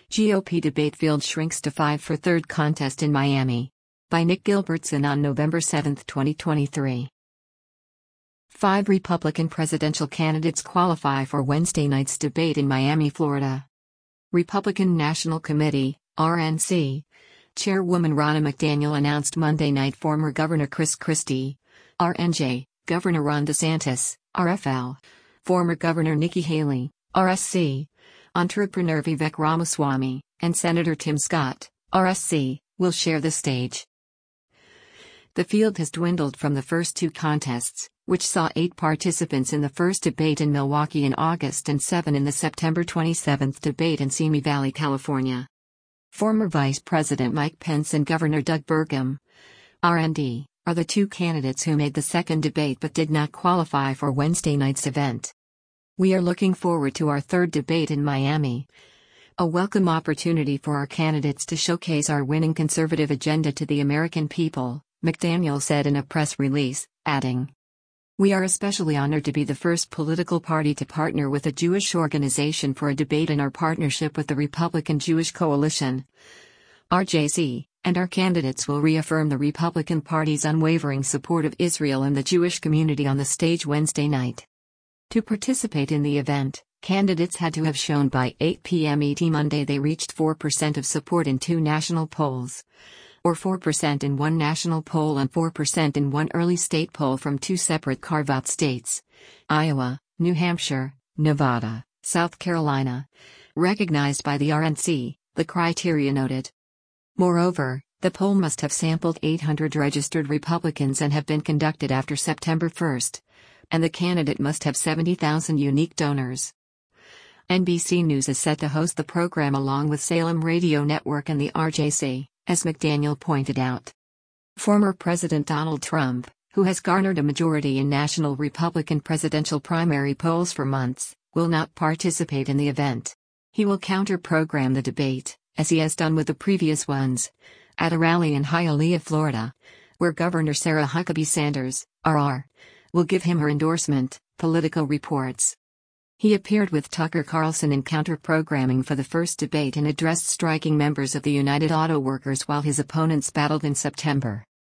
GOP debate field shrinks to 5 for third contest in Miami. By Nick Gilbertson on November 7, 2023. 5 Republican presidential candidates qualify for Wednesday night's debate in Miami, Florida. Republican National Committee, RNC, Chairwoman Ronna McDaniel announced Monday night former Governor Chris Christie, RNJ, Governor Ron DeSantis, RFL, former Governor Nikki Haley, RSC, entrepreneur Vivek Ramaswamy, and Senator Tim Scott, RSC, will share the stage. The field has dwindled from the first 2 contests, which saw 8 participants in the first debate in Milwaukee in August and 7 in the September 27 debate in Simi Valley, California. Former Vice President Mike Pence and Governor Doug Burgum, RND, are the 2 candidates who made the second debate but did not qualify for Wednesday night's event. We are looking forward to our third debate in Miami. A welcome opportunity for our candidates to showcase our winning conservative agenda to the American people, McDaniel said in a press release, adding, "We are especially honored to be the first political party to partner with a Jewish organization for a debate in our partnership with the Republican Jewish Coalition, RJC, and our candidates will reaffirm the Republican Party's unwavering support of Israel and the Jewish community on the stage Wednesday night." To participate in the event, candidates had to have shown by 8 p.m. ET Monday they reached 4% of support in 2 national polls, or 4% in one national poll and 4% in one early state poll from 2 separate carve-out states, Iowa, New Hampshire, Nevada, South Carolina, recognized by the RNC, the criteria noted. Moreover, the poll must have sampled 800 registered Republicans and have been conducted after September 1, and the candidate must have 70,000 unique donors. NBC News is set to host the program along with Salem Radio Network and the RJC, as McDaniel pointed out. Former President Donald Trump, who has garnered a majority in national Republican presidential primary polls for months, will not participate in the event. He will counter-program the debate, as he has done with the previous ones, at a rally in Hialeah, Florida, where Governor Sarah Huckabee Sanders, RR, will give him her endorsement, Politico reports. He appeared with Tucker Carlson in counter-programming for the first debate and addressed striking members of the United Auto Workers while his opponents battled in September.